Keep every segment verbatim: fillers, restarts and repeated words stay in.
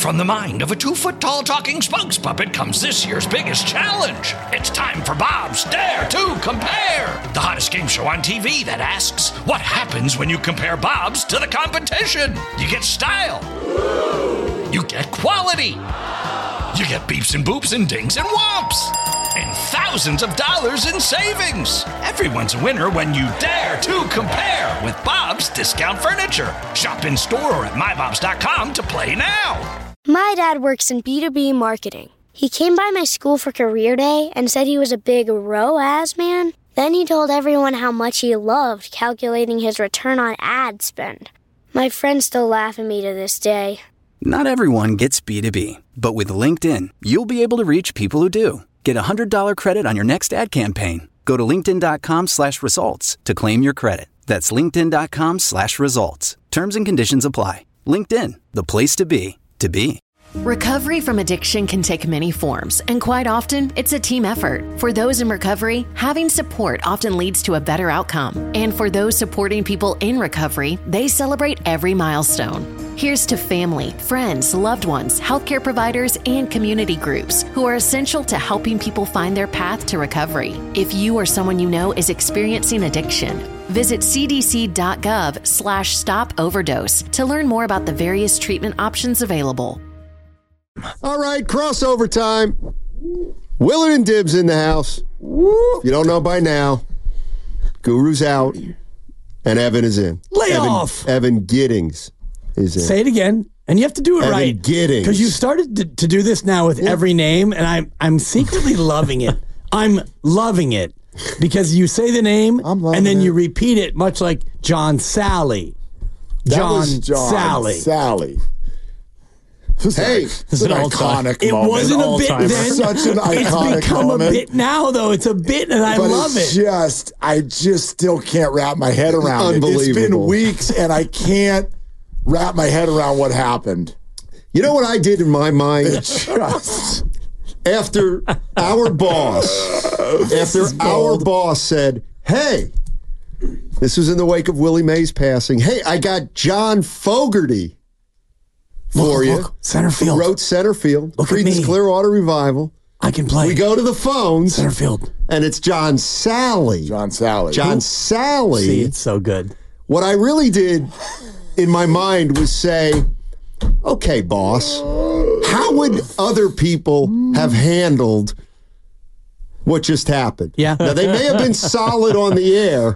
From the mind of a two-foot-tall talking spokes puppet comes this year's biggest challenge. It's time for Bob's Dare to Compare, the hottest game show on T V that asks, what happens when you compare Bob's to the competition? You get style. You get quality. You get beeps and boops and dings and whomps. And thousands of dollars in savings. Everyone's a winner when you dare to compare with Bob's Discount Furniture. Shop in store or at my bobs dot com to play now. My dad works in B two B marketing. He came by my school for career day and said he was a big R O A S man. Then he told everyone how much he loved calculating his return on ad spend. My friends still laugh at me to this day. Not everyone gets B two B, but with LinkedIn, you'll be able to reach people who do. Get a one hundred dollars credit on your next ad campaign. Go to linkedin.com slash results to claim your credit. That's linkedin.com slash results. Terms and conditions apply. LinkedIn, the place to be, to be. Recovery from addiction can take many forms, and quite often, it's a team effort. For those in recovery, having support often leads to a better outcome. And for those supporting people in recovery, they celebrate every milestone. Here's to family, friends, loved ones, healthcare providers, and community groups who are essential to helping people find their path to recovery. If you or someone you know is experiencing addiction, visit cdc.gov slash stop overdose to learn more about the various treatment options available. All right, crossover time. Willard and Dibs in the house. If you don't know by now, Guru's out, and Evan is in. Lay Evan, off. Evan Giddings is in. Say it again, and you have to do it Evan right. Giddings. Because you've started to, to do this now with yeah. every name, and I'm I'm secretly loving it. I'm loving it because you say the name, and then it. you repeat it, much like John Sally. That John, was John Sally. Sally. Hey, it's an, an iconic it moment. It wasn't a bit then. Such an iconic It's become moment. a bit now, though. It's a bit, and I but love it's it. Just, I just still can't wrap my head around it. It's been weeks, and I can't wrap my head around what happened. You know what I did in my mind? Just after our boss, after our boss said, "Hey," this was in the wake of Willie Mays passing. Hey, I got John Fogerty. For look, you. Look, center field. Who wrote Center Field. Look Creedence at me. Clearwater Revival. I can play. We go to the phones. Center field. And it's John Sally. John Sally. John Who? Sally. See, it's so good. What I really did in my mind was say, okay, boss, how would other people have handled what just happened? Yeah. Now, they may have been solid on the air,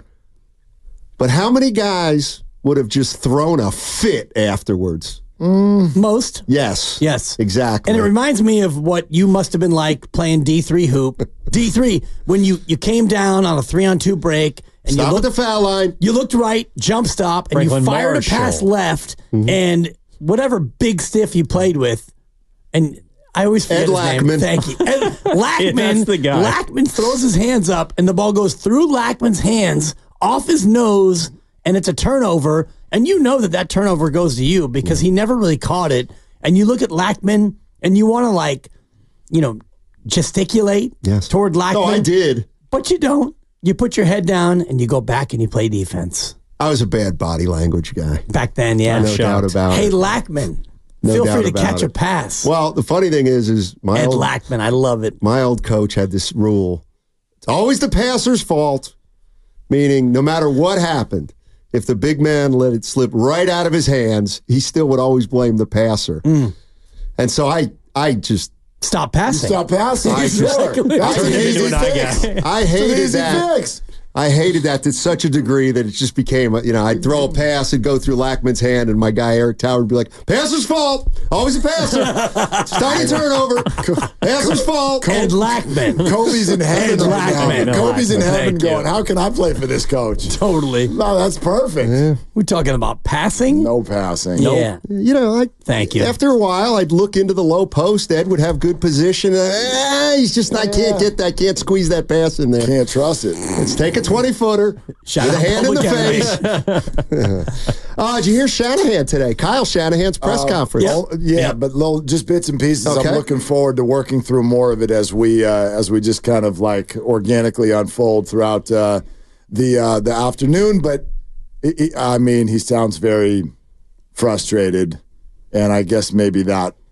but how many guys would have just thrown a fit afterwards? Mm, most. Yes. Yes. Exactly. And it reminds me of what you must have been like playing D three hoop. D three, when you, you came down on a three-on-two break. And Stop you looked, at the foul line. You looked right, jump stop, and Franklin you fired Marshall. a pass left, Mm-hmm. and whatever big stiff you played with, and I always forget Ed his Lackman. name. Thank you. Ed Lackman, Yeah, that's the guy. Lackman throws his hands up, and the ball goes through Lackman's hands, off his nose, and it's a turnover. And you know that that turnover goes to you because he never really caught it. And you look at Lackman, and you want to, like, you know, gesticulate yes. toward Lackman. Oh, I did. But you don't. You put your head down, and you go back, and you play defense. I was a bad body language guy. Back then, yeah. No doubt about hey, it. Hey, Lackman, No feel doubt free to about catch it. a pass. Well, the funny thing is, is my Ed old, Lackman, I love it. my old coach had this rule. It's always the passer's fault, meaning no matter what happened, if the big man let it slip right out of his hands, he still would always blame the passer. Mm. And so I, I just Stop passing. Stop passing. I just- Sure. That's an Turned it easy into an eye fix. guy. I It's an hated easy that. fix. I hated that to such a degree that it just became, a, you know, I'd throw a pass and go through Lackman's hand, and my guy Eric Tower would be like, "Passer's fault, always a passer. Starting turnover, passer's fault." Ed Lackman. Kobe's in heaven. Ed right now. Lackman. Kobe's in Lackman, heaven thank you. going, how can I play for this coach? Totally. No, that's perfect. Yeah. We're talking about passing? No passing. Yeah. You know, I Thank you. After a while, I'd look into the low post. Ed would have good position. Uh, eh, he's just, I can't get that, can't squeeze that pass in there. Can't trust it. Let's take a twenty-footer. Shout with a out hand in the Public face. uh, did you hear Shanahan today? Kyle Shanahan's press Uh, conference. oh, yeah, Yep. but little, just bits and pieces. Okay. I'm looking forward to working through more of it as we uh, as we just kind of like organically unfold throughout uh, the uh, the afternoon. But it, it- I mean, he sounds very frustrated, and I guess maybe that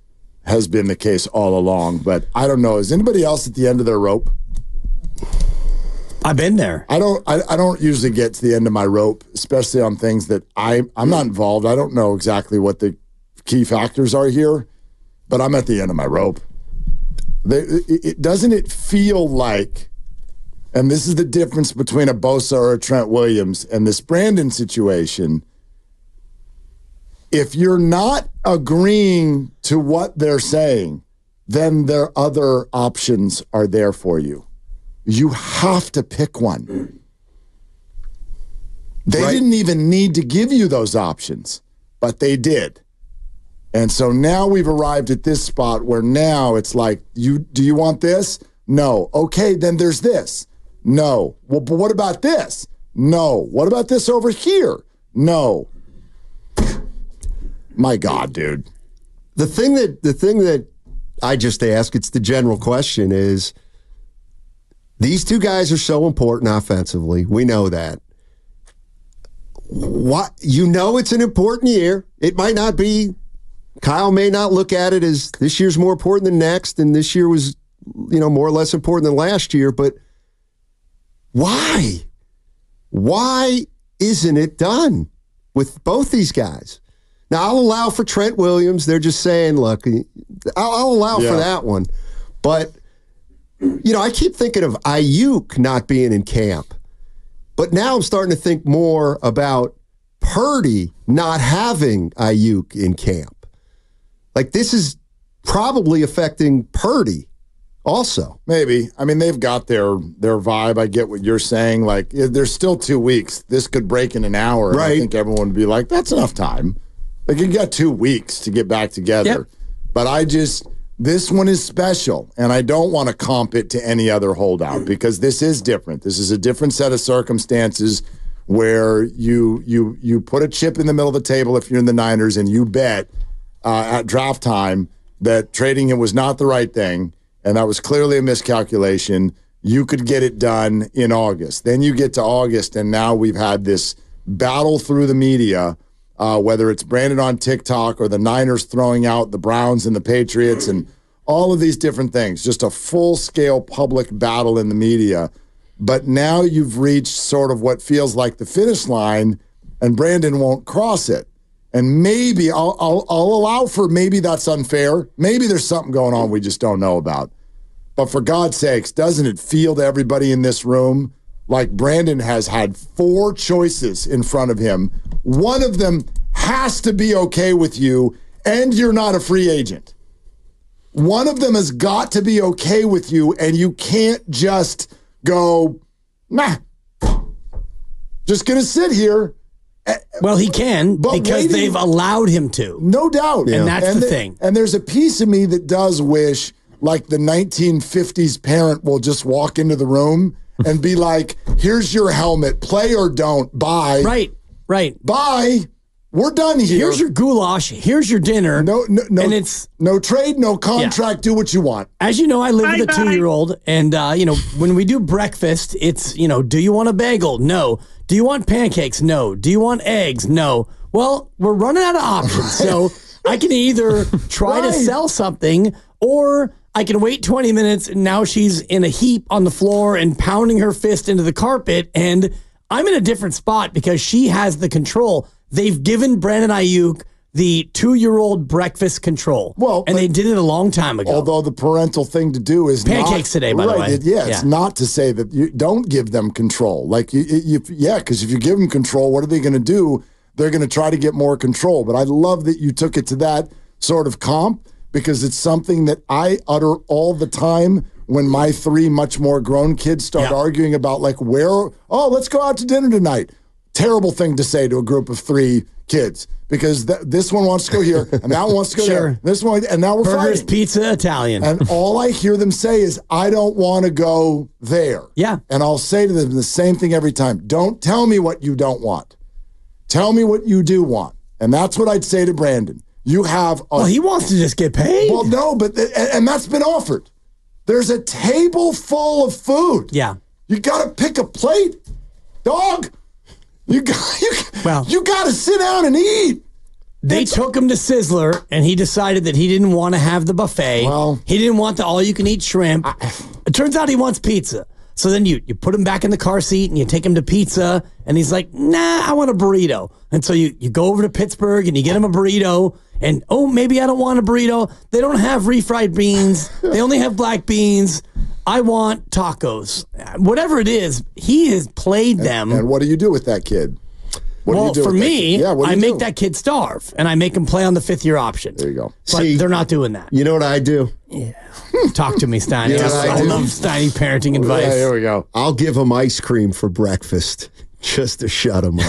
has been the case all along. But I don't know. Is anybody else at the end of their rope? I've been there. I don't. I, I don't usually get to the end of my rope, especially on things that I I'm not involved. I don't know exactly what the key factors are here, but I'm at the end of my rope. They, it, it doesn't it feel like, and this is the difference between a Bosa or a Trent Williams and this Brandon situation. If you're not agreeing to what they're saying, then their other options are there for you. You have to pick one. They right. didn't even need to give you those options, but they did. And so now we've arrived at this spot where now it's like, you do you want this? No. Okay, then there's this. No. Well, but what about this? No. What about this over here? No. My God, dude. The thing that the thing that I just ask, it's the general question, is these two guys are so important offensively. We know that. What you know it's an important year. It might not be. Kyle may not look at it as this year's more important than next, and this year was, you know, more or less important than last year, but why? Why isn't it done with both these guys? Now, I'll allow for Trent Williams. They're just saying, look, I'll, I'll allow yeah. for that one. But, you know, I keep thinking of Ayuk not being in camp. But now I'm starting to think more about Purdy not having Ayuk in camp. Like, this is probably affecting Purdy also. Maybe. I mean, they've got their their vibe. I get what you're saying. Like, there's still two weeks. This could break in an hour. And right. I think everyone would be like, that's enough time. Like, you got two weeks to get back together. Yep. But I just, this one is special, and I don't want to comp it to any other holdout because this is different. This is a different set of circumstances where you you you put a chip in the middle of the table if you're in the Niners and you bet uh, at draft time that trading him was not the right thing, and that was clearly a miscalculation. You could get it done in August. Then you get to August, and now we've had this battle through the media. Uh, whether it's Brandon on TikTok or the Niners throwing out the Browns and the Patriots and all of these different things, just a full-scale public battle in the media. But now you've reached sort of what feels like the finish line, and Brandon won't cross it. And maybe I'll, I'll, I'll allow for maybe that's unfair. Maybe there's something going on we just don't know about. But for God's sakes, doesn't it feel to everybody in this room like Brandon has had four choices in front of him? One of them has to be okay with you, and you're not a free agent. One of them has got to be okay with you, and you can't just go, nah, just going to sit here. Well, he can but because waiting, they've allowed him to. No doubt. And that's and the, the thing. And there's a piece of me that does wish, like the nineteen fifties parent will just walk into the room and be like, here's your helmet, play or don't, bye. Right, right. Bye. We're done here. Here's your goulash. Here's your dinner. No, no, no. And it's no trade, no contract. Yeah. Do what you want. As you know, I live bye, with a bye. two-year-old, and uh, you know, when we do breakfast, it's you know, do you want a bagel? No. Do you want pancakes? No. Do you want eggs? No. Well, we're running out of options, so I can either try right. to sell something, or I can wait twenty minutes, and now she's in a heap on the floor and pounding her fist into the carpet, and I'm in a different spot because she has the control. They've given Brandon Ayuk the two-year-old breakfast control. Well, and they did it a long time ago. Although the parental thing to do is pancakes not, today, by right, the way. It, yeah, yeah, it's not to say that you don't give them control. Like, you, you, yeah, because if you give them control, what are they going to do? They're going to try to get more control. But I love that you took it to that sort of comp because it's something that I utter all the time when my three much more grown kids start yeah. arguing about, like, where, oh, let's go out to dinner tonight. Terrible thing to say to a group of three kids because th- this one wants to go here and that one wants to go sure. there. This one, and now we're Burgers, fighting. Pizza, Italian. And all I hear them say is, I don't want to go there. Yeah. And I'll say to them the same thing every time. Don't tell me what you don't want. Tell me what you do want. And that's what I'd say to Brandon. You have a... Well, he wants to just get paid. Well, no, but th- and that's been offered. There's a table full of food. Yeah. You got to pick a plate, dog. You got you, well, you got to sit down and eat. They It's- took him to Sizzler, and he decided that he didn't want to have the buffet. Well- he didn't want the all-you-can-eat shrimp. It turns out he wants pizza. So then you, you put him back in the car seat, and you take him to pizza, and he's like, nah, I want a burrito. And so you, you go over to Pittsburgh, and you get him a burrito, and, oh, maybe I don't want a burrito. They don't have refried beans. They only have black beans. I want tacos. Whatever it is, he has played them. And what do you do with that kid? What well, do you do for with that me, kid? Yeah, what do I you make do? that kid starve, and I make him play on the fifth year option. There you go. But See, they're not doing that. You know what I do? Talk to me, Steiny. You know I, what I I do? love Steiny parenting advice. Yeah, here we go. I'll give him ice cream for breakfast just to shut him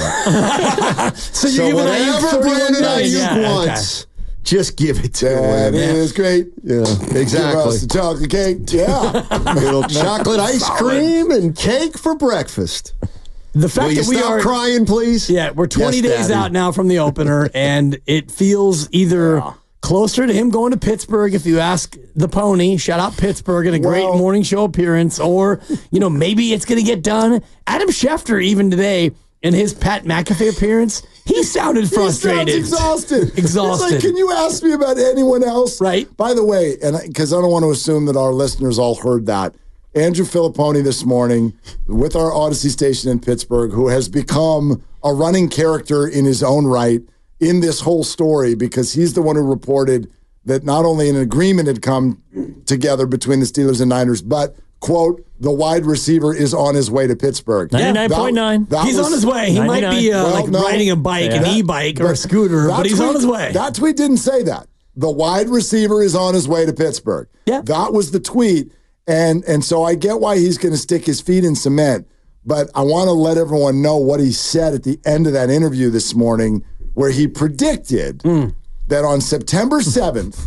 up. so you're so giving Ayuk whatever thirty-one Brandon million. Ayuk Yeah, okay. wants, just give it to That him. is great. Yeah, Give exactly. us the chocolate cake. Yeah. Little chocolate ice cream and cake for breakfast. The fact Will you that we stop are crying, please? Yeah, we're twenty Yes, days Daddy. out now from the opener, and it feels either Yeah. closer to him going to Pittsburgh, if you ask the pony, shout out Pittsburgh in a great Well- morning show appearance, or, you know, maybe it's going to get done. Adam Schefter, even today, in his Pat McAfee appearance, he sounded frustrated. He sounds exhausted. Exhausted. It's like, can you ask me about anyone else? Right. By the way, and because I don't want to assume that our listeners all heard that, Andrew Filipponi this morning with our Odyssey station in Pittsburgh, who has become a running character in his own right in this whole story, because he's the one who reported that not only an agreement had come together between the Steelers and Niners, but, quote, the wide receiver is on his way to Pittsburgh. ninety-nine point nine. That- that He's was- on his way. He might be uh, Well, like no. riding a bike, Yeah. an That- e-bike, or a but scooter, that but he's tweet- on his way. That tweet didn't say that. The wide receiver is on his way to Pittsburgh. Yeah. That was the tweet. And and so I get why he's going to stick his feet in cement. But I want to let everyone know what he said at the end of that interview this morning, where he predicted Mm. that on September seventh,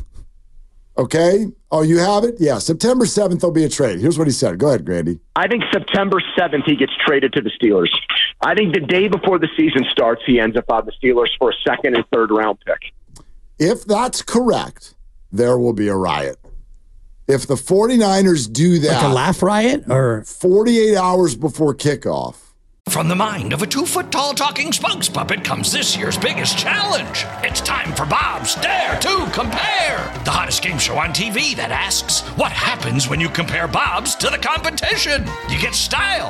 okay? Oh, you have it? Yeah, September seventh, there'll be a trade. Here's what he said. Go ahead, Grandy. I think September seventh, he gets traded to the Steelers. I think the day before the season starts, he ends up on the Steelers for a second and third round pick. If that's correct, there will be a riot. If the 49ers do that Like a laugh riot, or forty-eight hours before kickoff, From the mind of a two-foot-tall talking spokes puppet comes this year's biggest challenge. It's time for Bob's Dare to Compare, the hottest game show on T V that asks, what happens when you compare Bob's to the competition? You get style.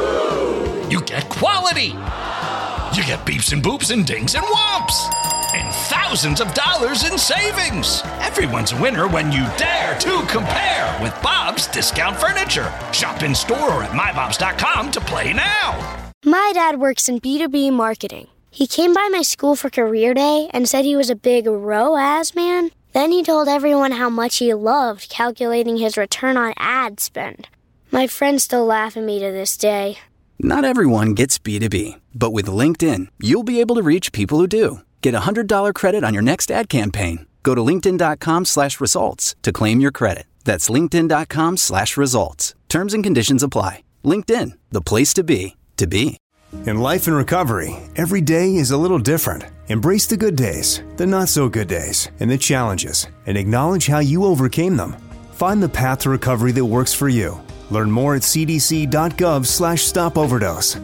You get quality. You get beeps and boops and dings and whomps. And thousands of dollars in savings. Everyone's a winner when you dare to compare with Bob's Discount Furniture. Shop in store or at my bobs dot com to play now. My dad works in B two B marketing. He came by my school for career day and said he was a big R O A S man. Then he told everyone how much he loved calculating his return on ad spend. My friends still laugh at me to this day. Not everyone gets B two B, but with LinkedIn, you'll be able to reach people who do. Get a one hundred dollars credit on your next ad campaign. Go to linkedin.com slash results to claim your credit. That's linkedin.com slash results. Terms and conditions apply. LinkedIn, the place to be, to be. In life and recovery, every day is a little different. Embrace the good days, the not so good days, and the challenges, and acknowledge how you overcame them. Find the path to recovery that works for you. Learn more at cdc.gov slash stop overdose.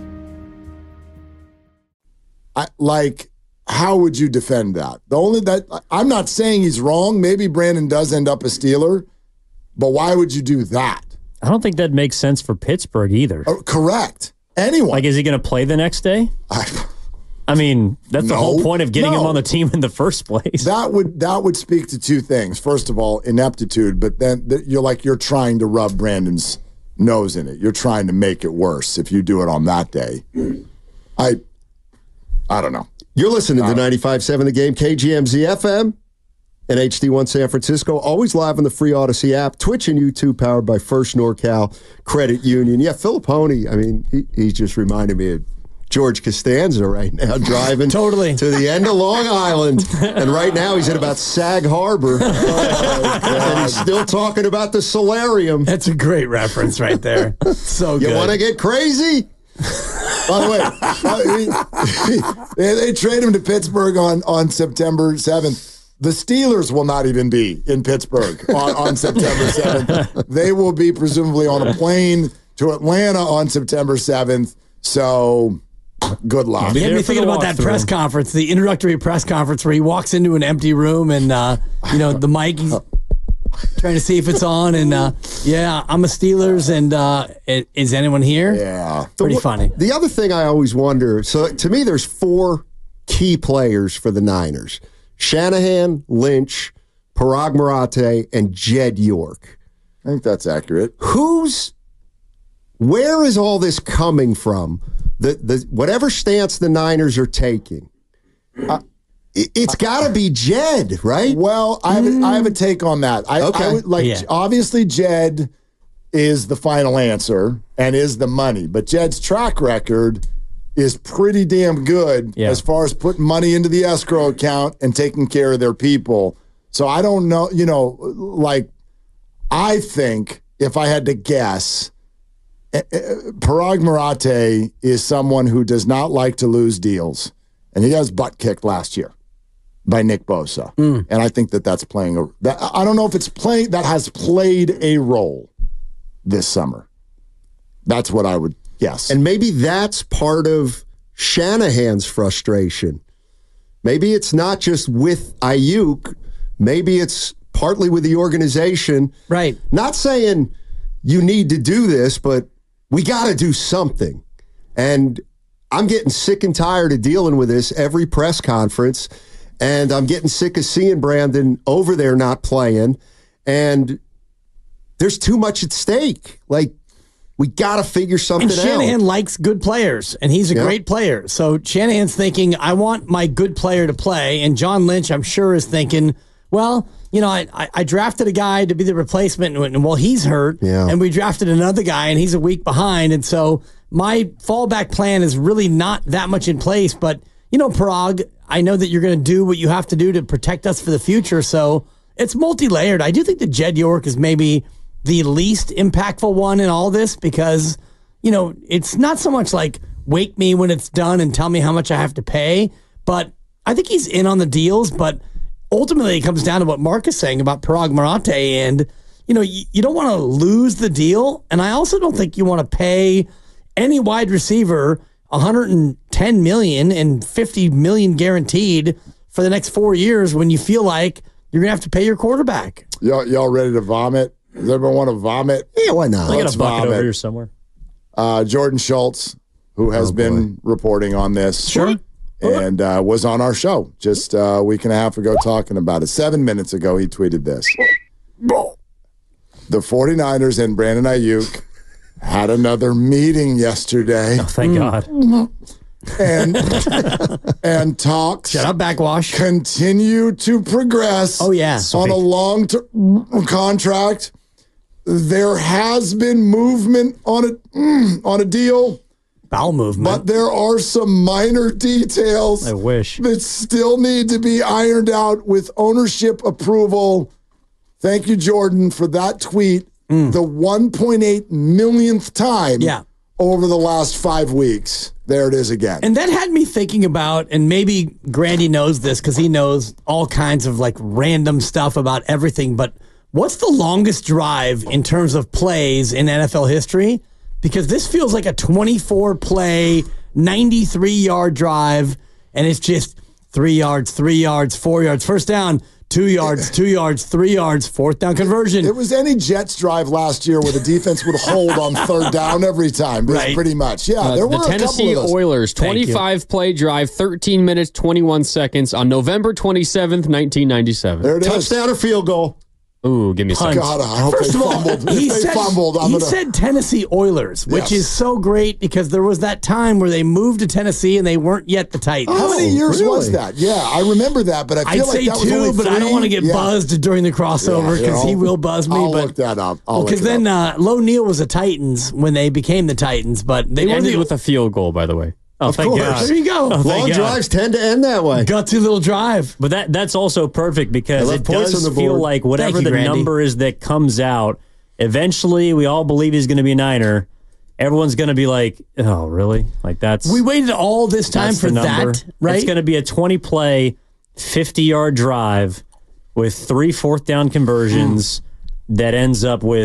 I, like, how would you defend that? The only that I'm not saying he's wrong. Maybe Brandon does end up a Steeler, but why would you do that? I don't think that makes sense for Pittsburgh either. Oh, correct. Anyone. Like, is he going to play the next day? I, I mean, that's the No. whole point of getting No. him on the team in the first place. that would that would speak to two things. First of all, ineptitude, but then th- you're like you're trying to rub Brandon's nose in it. You're trying to make it worse if you do it on that day. I I don't know. You're listening to ninety-five point seven The Game, K G M Z F M, and H D one San Francisco. Always live on the free Odyssey app, Twitch and YouTube, powered by First NorCal Credit Union. Yeah, Filipponi, I mean, he, he's just reminded me of George Costanza right now, driving Totally. to the end of Long Island. And right now he's at about Sag Harbor. And he's still talking about the solarium. that's a great reference right there. So You good. want to get crazy? By the way, uh, he- they, they trade him to Pittsburgh on, on September seventh. The Steelers will not even be in Pittsburgh on, on September seventh. They will be presumably on a plane to Atlanta on September seventh. So Good luck. You had me thinking about that press conference, the introductory press conference where he walks into an empty room and, uh, you know, the mic, he's trying to see if it's on. And, uh, yeah, I'm a Steelers. And uh, is anyone here? Yeah. Pretty the, funny. The other thing I always wonder, so to me, there's four key players for the Niners. Shanahan, Lynch, Parag Marathe, and Jed York. I think that's accurate. Who's, where is all this coming from? The the whatever stance the Niners are taking, uh, it, it's got to be Jed, right? Well, I have, a, I have a take on that. I, Okay. I would, like Yeah. obviously Jed is the final answer and is the money, but Jed's track record is pretty damn good Yeah. as far as putting money into the escrow account and taking care of their people. So I don't know, you know, like I think if I had to guess, Parag Marathe is someone who does not like to lose deals, and he has butt kicked last year by Nick Bosa, Mm. and I think that that's playing a. That, I don't know if it's playing that has played a role this summer. That's what I would guess, And maybe that's part of Shanahan's frustration. Maybe it's not just with Ayuk. Maybe it's partly with the organization. Right. Not saying you need to do this, but we got to do something. And I'm getting sick and tired of dealing with this every press conference. And I'm getting sick of seeing Brandon over there not playing. And there's too much at stake. Like, we got to figure something And Shanahan out. likes good players, and he's a Yeah. great player. So Shanahan's thinking, I want my good player to play. And John Lynch, I'm sure, is thinking, well, you know, I, I, I drafted a guy to be the replacement, and, and well, he's hurt. Yeah. And we drafted another guy, and he's a week behind. And so my fallback plan is really not that much in place. But, you know, Parag, I know that you're going to do what you have to do to protect us for the future. So it's multi-layered. I do think that Jed York is maybe the least impactful one in all this because, you know, it's not so much like wake me when it's done and tell me how much I have to pay, but I think he's in on the deals. But ultimately, it comes down to what Mark is saying about Parag Marathe. And, you know, you, you don't want to lose the deal. And I also don't think you want to pay any wide receiver one hundred ten million dollars and fifty million dollars guaranteed for the next four years when you feel like you're going to have to pay your quarterback. y'all, y'all ready to vomit? Does everyone want to vomit? Yeah, why not? I got Let's a bucket vomit. over here somewhere. Uh, Jordan Schultz, who has Oh, been reporting on this, Sure. and uh, was on our show just uh, a week and a half ago talking about it. Seven minutes ago, he tweeted this. The 49ers and Brandon Ayuk had another meeting yesterday, Thank God. and and talks Shut up, backwash. continue to progress. Oh, yeah. on a long-term contract. There has been movement on a mm, on a deal, Bowel movement. but there are some minor details I wish. that still need to be ironed out with ownership approval. Thank you, Jordan, for that tweet. The one point eight millionth time Yeah. over the last five weeks. There it is again. And that had me thinking about, and maybe Grandy knows this because he knows all kinds of like random stuff about everything, but what's the longest drive in terms of plays in N F L history? Because this feels like a twenty-four play, ninety-three yard drive, and it's just three yards, three yards, four yards, first down, two yards, two yards, three yards, fourth down conversion. It was any Jets drive last year where the defense would hold on third down every time. Right. Pretty much. Yeah, Uh, there the were Tennessee a couple of those. Oilers, Thank you. twenty-five play drive, thirteen minutes, twenty-one seconds on November twenty-seventh, nineteen ninety-seven. There it is. Touchdown or field goal? Ooh, give me a second. God, I hope First they of all, fumbled. he If they said, fumbled, I'm he gonna. said Tennessee Oilers, which Yes. is so great because there was that time where they moved to Tennessee and they weren't yet the Titans. How many years really? was that? Yeah, I remember that, but I feel I'd like say that was two, only but I don't three. want to get Yeah. buzzed during the crossover Yeah, because yeah, he I'll- will buzz me. I'll but look that up. I'll because look it then up. uh, Low Neal was the Titans when they became the Titans, but they It were ended the with a field goal, by the way. Oh, thank course. God. There you go. Oh, thank Long God. drives tend to end that way. Gutsy little drive. But that that's also perfect because I love it points does on the feel board. like whatever Thank you, the Randy. number is that comes out, eventually we all believe he's going to be a Niner. Everyone's going to be like, oh, really? Like that's We waited all this time that's for the number. that, right? It's going to be a twenty play, fifty yard drive with three fourth down conversions that ends up with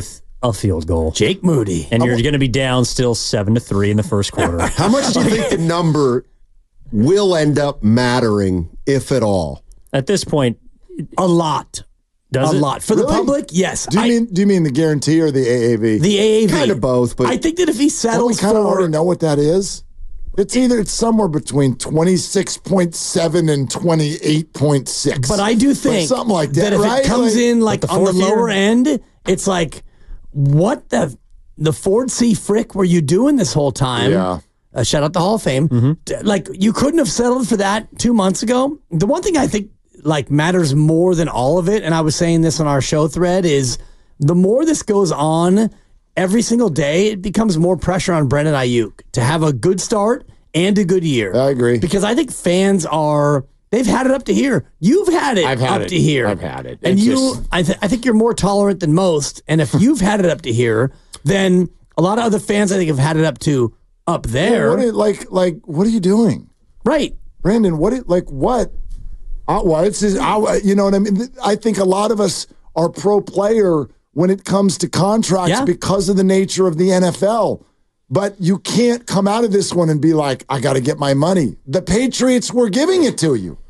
a field goal. Jake Moody. And you're going to be down still seven to three in the first quarter. How much do you think the number will end up mattering, if at all? At this point, a lot. Does a it? lot. For Really? the public, yes. Do you I, mean do you mean the guarantee or the A A V? the A A V? Kind of both, but I think that if he Don't we settles kind of already for... know what that is? It's either it's somewhere between twenty-six point seven and twenty-eight point six. But I do think something like that, if right? it comes Like- in like the on the fourth year? lower end, it's like, what the the Ford C Frick were you doing this whole time? Yeah. Uh, shout out the Hall of Fame. Mm-hmm. D- Like you couldn't have settled for that two months ago. The one thing I think like matters more than all of it, and I was saying this on our show thread, is the more this goes on every single day, it becomes more pressure on Brendan Ayuk to have a good start and a good year. I agree. Because I think fans are, they've had it up to here. You've had it I've had up it. to here. I've had it. And It's you, just- I, th- I think you're more tolerant than most. And if you've had it up to here, then a lot of other fans, I think, have had it up to up there. What are, like like what are you doing? Right. Brandon, what it like what? Uh, well, it's just, I, you know what I mean? I think a lot of us are pro player when it comes to contracts Yeah. because of the nature of the N F L. But you can't come out of this one and be like, I got to get my money. The Patriots were giving it to you.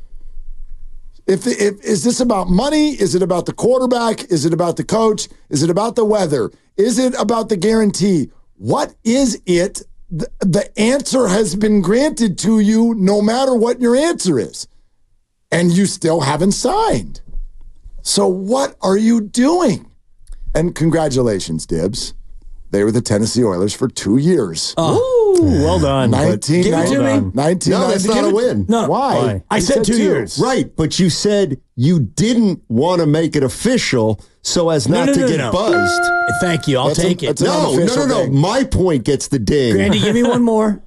If, the, if is this about money? Is it about the quarterback? Is it about the coach? Is it about the weather? Is it about the guarantee? What is it? The, the answer has been granted to you no matter what your answer is. And you still haven't signed. So what are you doing? And congratulations, Dibs. They were the Tennessee Oilers for two years. Ooh, well done. nineteen Give it to me. nineteen No, that's not a win. No. Why? Why? I You said two years. Right, but you said you didn't want to make it official so as No, not no, to no, get no. buzzed. Thank you. I'll That's a- take it. that's an No, no, unofficial no, no. thing. My point gets the ding. Grandy, give me one more.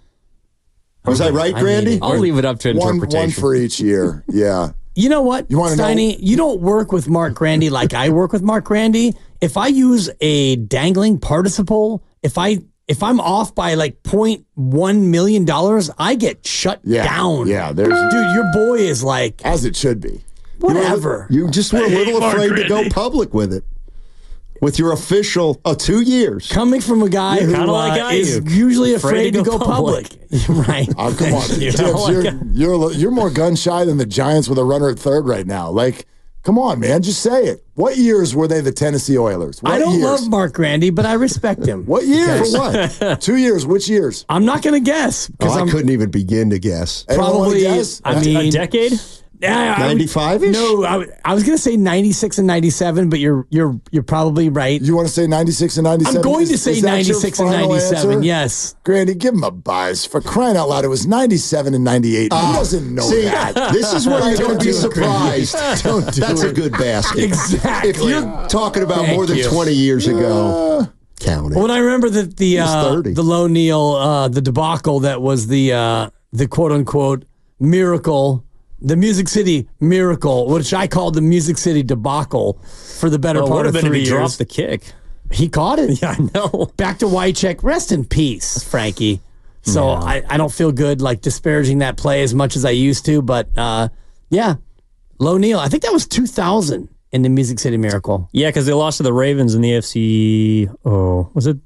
Was I right, I Grandy? need it. I'll leave it up to One, interpretation. one for each year. Yeah. You know what, You wanna know- Steiny? You don't work with Mark Grandy like I work with Mark Grandy. If I use a dangling participle, if I if I'm off by like zero point one million dollars, I get shut Yeah. down. Yeah. There's Dude, your boy is like as it should be. whatever. You just were a little Mark afraid to go Grandy. public with it. With your official, oh, two years. Coming from a guy who kinda like uh, is Ayuk. usually afraid, to go, public. right. Oh, come on. you. Tibbs, you're, you're, you're more gun shy than the Giants with a runner at third right now. Like, come on, man. Just say it. What years were they the Tennessee Oilers? What I don't years? love Mark Grandy, but I respect him. What years? For what? Two years. Which years? I'm not going to guess Oh, because I I'm couldn't even begin to guess. Anyone wanna probably. guess? I A- mean, a decade? Yeah, I would- ninety-five-ish? No, I, w- I was going to say ninety-six and ninety-seven, but you're you're you're probably right. You want to say ninety-six and ninety-seven? I'm going Is- to say is that your ninety-six and final ninety-seven. answer? Yes. Grandy, give him a buzz. For crying out loud, it was ninety-seven and ninety-eight. He doesn't know See, that. this is where you're going to be Don't do it, surprised. Don't do That's it. a good basket. Exactly. If you're talking about Thank more than you. twenty years ago, count it. When I remember that the He's uh, thirty. the Low Neal uh, the debacle that was the uh, the quote unquote miracle, the Music City miracle, which I called the Music City debacle for the better Well, it part would of have been if three he years. dropped the kick. He caught it. Yeah, I know. Back to Wycheck. Rest in peace, Frankie. So Yeah. I, I don't feel good like disparaging that play as much as I used to, but uh, yeah, Low Neal. I think that was two thousand in the Music City Miracle. Yeah, because they lost to the Ravens in the A F C. Oh, was it?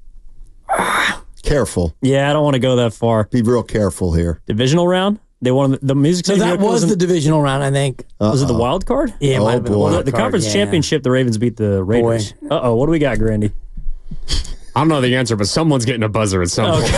Careful. Yeah, I don't want to go that far. Be real careful here. Divisional round? They won the, the Music So City that Miracle was in- the divisional round, I think. Was it the wild card? Yeah, it Oh, might have been the boy. wild The, the card, conference yeah. championship, the Ravens beat the Raiders. Uh oh, what do we got, Grandy? I don't know the answer, but someone's getting a buzzer at some point.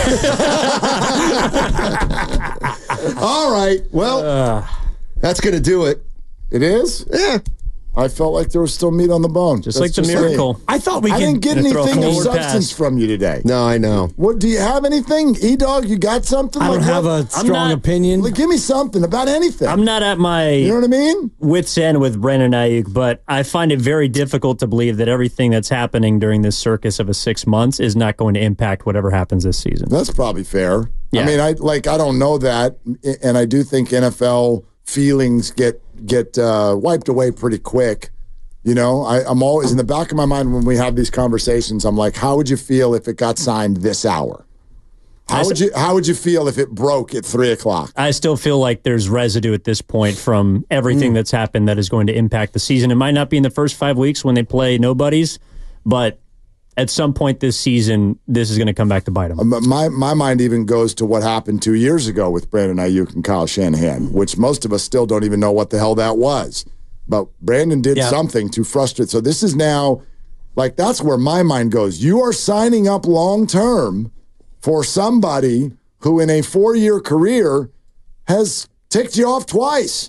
All right. Well, that's going to do it. It is? Yeah. I felt like there was still meat on the bone. Just That's like the me. miracle. I thought we I could. didn't get Gonna throw a anything of forward substance pass. from you today. No, I know. What do you have anything? E Dog, you got something? I don't Like have what? a strong not- opinion. Like, give me something about anything. I'm not at my you know what I mean? wit's end with Brandon Ayuk, but I find it very difficult to believe that everything that's happening during this circus of a six months is not going to impact whatever happens this season. That's probably fair. Yeah. I mean, I like I don't know that, and I do think N F L feelings get get uh, wiped away pretty quick. You know, I, I'm always in the back of my mind when we have these conversations. I'm like, how would you feel if it got signed this hour? How would you How would you feel if it broke at three o'clock? I still feel like there's residue at this point from everything that's happened that is going to impact the season. It might not be in the first five weeks when they play nobodies, but at some point this season, this is going to come back to bite him. My my mind even goes to what happened two years ago with Brandon Ayuk and Kyle Shanahan, which most of us still don't even know what the hell that was. But Brandon did yeah. something to frustrate. So this is now, like, that's where my mind goes. You are signing up long-term for somebody who in a four-year career has ticked you off twice.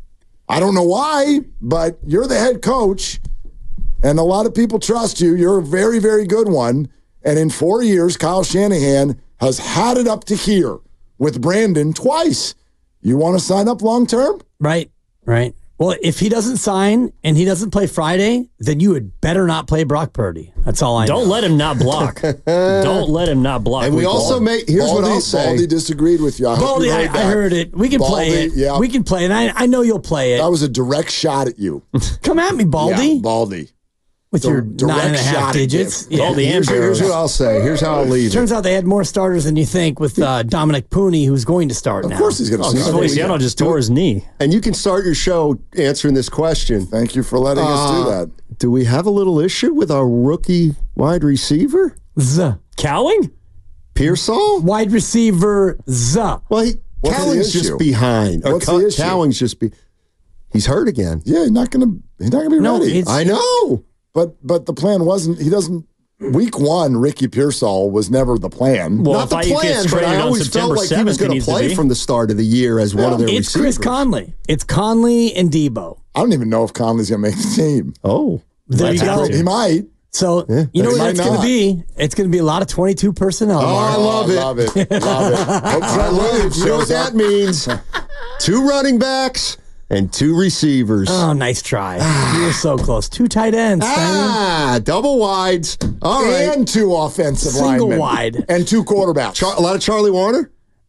I don't know why, but you're the head coach. And a lot of people trust you. You're a very, very good one. And in four years, Kyle Shanahan has had it up to here with Brandon twice. You want to sign up long term? Right, right. Well, if he doesn't sign and he doesn't play Friday, then you would better not play Brock Purdy. That's all I know. Don't let him not block. Don't let him not block. And we also make, here's Baldy, what I'll say. Baldy disagreed with you. I Baldy, you I, I heard it. We can Baldy, play it. Yeah. We can play it. I, I know you'll play it. That was a direct shot at you. Come at me, Baldy. Yeah, Baldy. With your nine and a half digits. Yeah. Baldy here's, here's what I'll say. Here's how I'll leave Turns it. out they had more starters than you think with uh, Dominic Pooney, who's going to start of now. Of course he's going to oh, start. Feliciano just tore his knee. And you can start your show answering this question. Thank you for letting uh, us do that. Do we have a little issue with our rookie wide receiver? Z. Cowling? Pearsall? Wide receiver Z. Well, he, Cowling's just behind. What's or the issue? Cowling's just be. He's hurt again. Yeah, he's not going to. He's not going to be no, ready. I know. But but the plan wasn't. He doesn't. Week one, Ricky Pearsall was never the plan. Well, Not the plan, but I always felt like he was going to play from the start of the year as yeah. one of their it's receivers. It's Chris Conley. It's Conley and Debo. I don't even know if Conley's going to make the team. Oh, there you go. He might. So, yeah, you know what it's going to be? It's going to be a lot of twenty-two personnel. Oh, I love it. love it. Love it. I love it. You know what that means? Two running backs and two receivers. Oh, nice try. You were so close. Two tight ends. Ah, Stein. double wides. All right. And two offensive Single linemen. wide. And two quarterbacks. Char- a lot of Charlie Warner?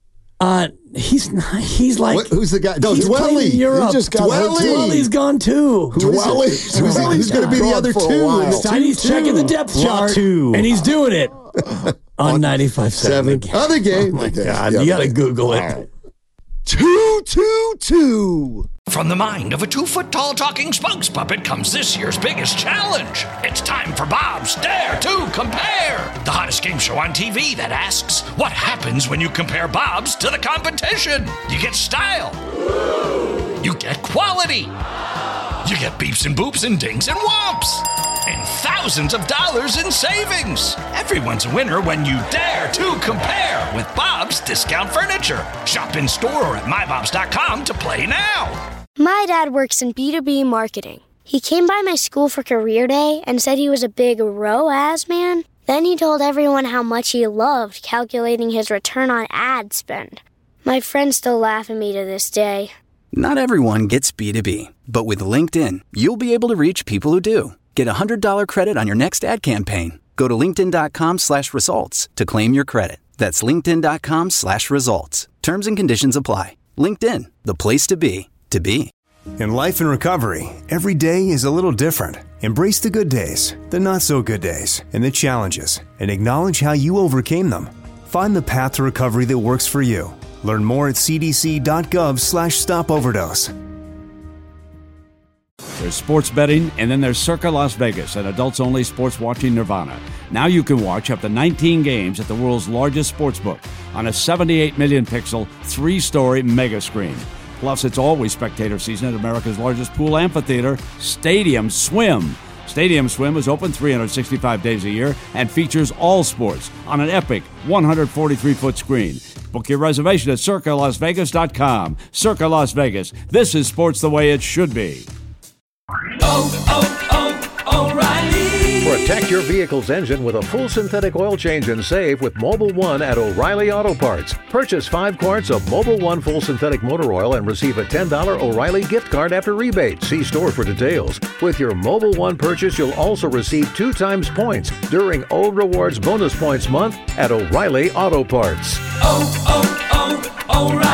Uh, he's not, he's like... What, who's the guy? No, he's Dwelly. He just got Dwelly. Dwelly's gone too. Dwelly. Who's, who's going to be the other two? Steiny's checking the depth chart, two. and he's doing it on ninety-five point seven. Other game. Oh, my God. You got to Google it. Two, two, two. From the mind of a two-foot-tall talking spokes puppet comes this year's biggest challenge. It's time for Bob's Dare to Compare, the hottest game show on T V that asks, what happens when you compare Bob's to the competition? You get style. You get quality. You get beeps and boops and dings and whomps. And thousands of dollars in savings. Everyone's a winner when you dare to compare with Bob's Discount Furniture. Shop in store or at my bobs dot com to play now. My dad works in B two B marketing. He came by my school for career day and said he was a big R O A S man. Then he told everyone how much he loved calculating his return on ad spend. My friends still laugh at me to this day. Not everyone gets B two B, but with LinkedIn, you'll be able to reach people who do. Get a one hundred dollars credit on your next ad campaign. Go to linkedin.com slash results to claim your credit. That's linkedin.com slash results. Terms and conditions apply. LinkedIn, the place to be, to be. In life and recovery, every day is a little different. Embrace the good days, the not so good days, and the challenges, and acknowledge how you overcame them. Find the path to recovery that works for you. Learn more at cdc.gov slash stop overdose. There's sports betting, and then there's Circa Las Vegas, an adults-only sports watching nirvana. Now you can watch up to nineteen games at the world's largest sportsbook on a seventy-eight million pixel, three-story mega screen. Plus, it's always spectator season at America's largest pool amphitheater, Stadium Swim. Stadium Swim is open three hundred sixty-five days a year and features all sports on an epic one hundred forty-three foot screen. Book your reservation at circa las vegas dot com. Circa Las Vegas. This is sports the way it should be. Oh, oh, oh, O'Reilly. Protect your vehicle's engine with a full synthetic oil change and save with Mobil one at O'Reilly Auto Parts. Purchase five quarts of Mobil one full synthetic motor oil and receive a ten dollars O'Reilly gift card after rebate. See store for details. With your Mobil one purchase, you'll also receive two times points during O Rewards Bonus Points Month at O'Reilly Auto Parts. Oh, oh, oh, O'Reilly.